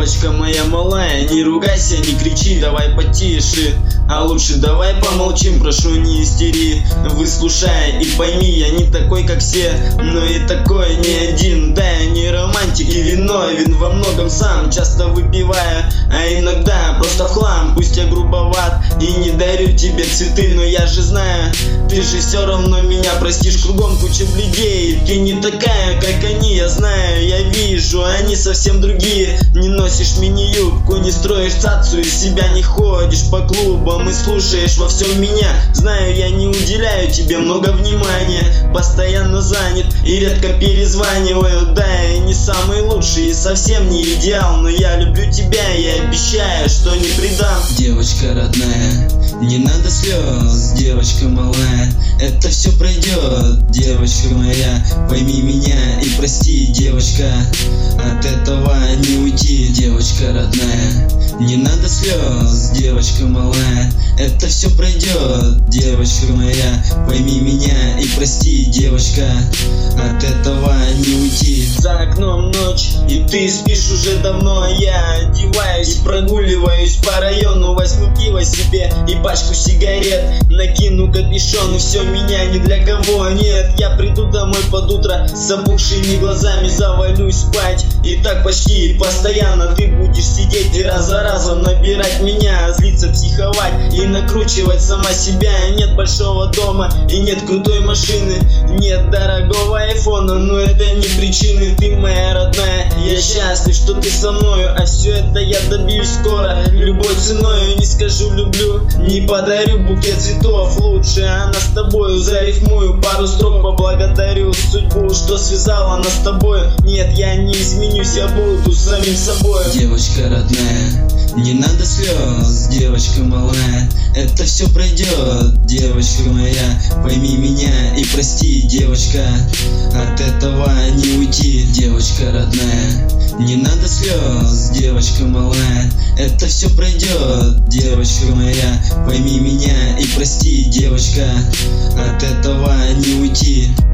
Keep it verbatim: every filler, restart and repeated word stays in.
Девочка моя малая, не ругайся, не кричи, давай потише. А лучше давай помолчим, прошу, не истери. Выслушай и пойми, я не такой, как все, но и такой не один. Да, я не романтик и виновен во многом сам, часто выпивая, а иногда просто в хлам. Пусть я грубоват и не дарю тебе цветы, но я же знаю, ты же все равно меня простишь. Кругом куча бледей, ты не такая, как они, я знаю, я вижу, они совсем другие. Не носишь мини-юбку, не строишь цацу, из себя не ходишь по клубам и слушаешь во всем меня. Знаю, я не уделяю тебе много внимания, постоянно занят и редко перезваниваю. Да, я не самый лучший и совсем не идеал, но я люблю тебя и обещаю, что не предам. Девочка родная, не надо слез, девочка малая, это все пройдет. Девочка моя, пойми меня и прости, девочка, от этого не уйти. Девочка родная, не надо слез, девочка малая, это все пройдет. Девочка моя, пойми меня и прости, девочка, от этого не уйти. За окном ночь, и ты спишь уже давно, а я одеваюсь и прогуливаюсь по району. Возьму пиво себе и пачку сигарет, накину капюшон, и все, меня ни для кого нет. Я приду домой под утро с опухшими глазами, завалюсь спать, и так почти постоянно ты будешь сидеть и раз за разом набирать меня, злиться, психовать и накручивать сама себя. Нет большого дома и нет крутой машины, нет дорогого айфона, но это не причины. Ты моя родная, я счастлив, что ты со мною, а все это я добьюсь скоро, любой ценой. Не скажу люблю, не подарю букет цветов, лучше она с тобою зарифмую пару строк, поблагодарю судьбу, что связала нас с тобой. Нет, я не изменюсь, я буду самим собой. Девочка родная, не надо слез, девочка малая, это все пройдет. Девочка моя, пойми меня и прости, девочка, от этого не уйти. Девочка родная, не надо слез, девочка малая, это все пройдет. Девочка моя, пойми меня и прости, девочка, от этого не уйти.